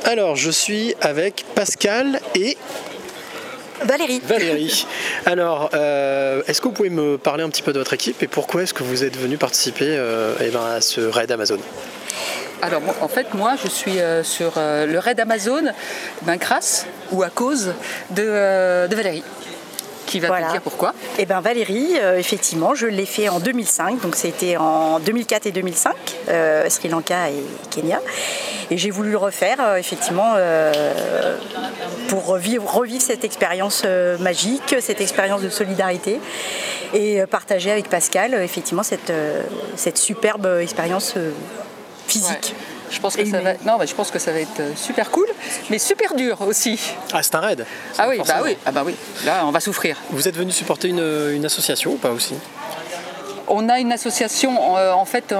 Alors, je suis avec Pascal et Valérie. Alors, est-ce que vous pouvez me parler un petit peu de votre équipe et pourquoi est-ce que vous êtes venu participer à ce raid Amazon ? Alors, en fait, moi, je suis sur le raid Amazon grâce ou à cause de Valérie, qui va te dire pourquoi. Et Valérie, effectivement, je l'ai fait en 2005, donc c'était en 2004 et 2005, Sri Lanka et Kenya. Et j'ai voulu le refaire, effectivement, pour revivre cette expérience magique, cette expérience de solidarité, et partager avec Pascal, effectivement, cette superbe expérience physique. Ouais. Je pense que ça va être super cool, mais super dur aussi. Ah, c'est un raid. Ah oui. Là, on va souffrir. Vous êtes venu supporter une association ou pas aussi ? On a une association, en fait,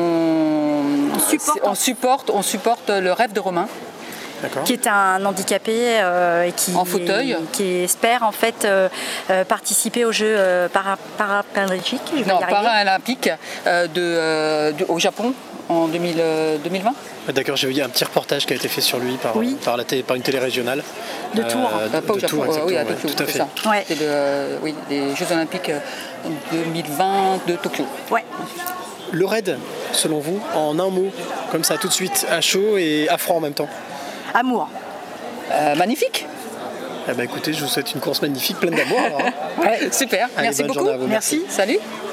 on supporte le rêve de Romain. D'accord. Qui est un handicapé en fauteuil, qui espère en fait participer aux Jeux paralympiques. Paralympiques au Japon en 2020. D'accord, j'ai vu un petit reportage qui a été fait sur lui par une télé régionale. De Tours. Pas au Japon, tout à fait. Ouais. C'est les Jeux Olympiques 2020 de Tokyo. Ouais. Le raid, selon vous, en un mot, comme ça, tout de suite, à chaud et à froid en même temps. Amour. Magnifique. Écoutez, je vous souhaite une course magnifique, pleine d'amour. Ouais, super. Allez, merci beaucoup. Merci. Salut.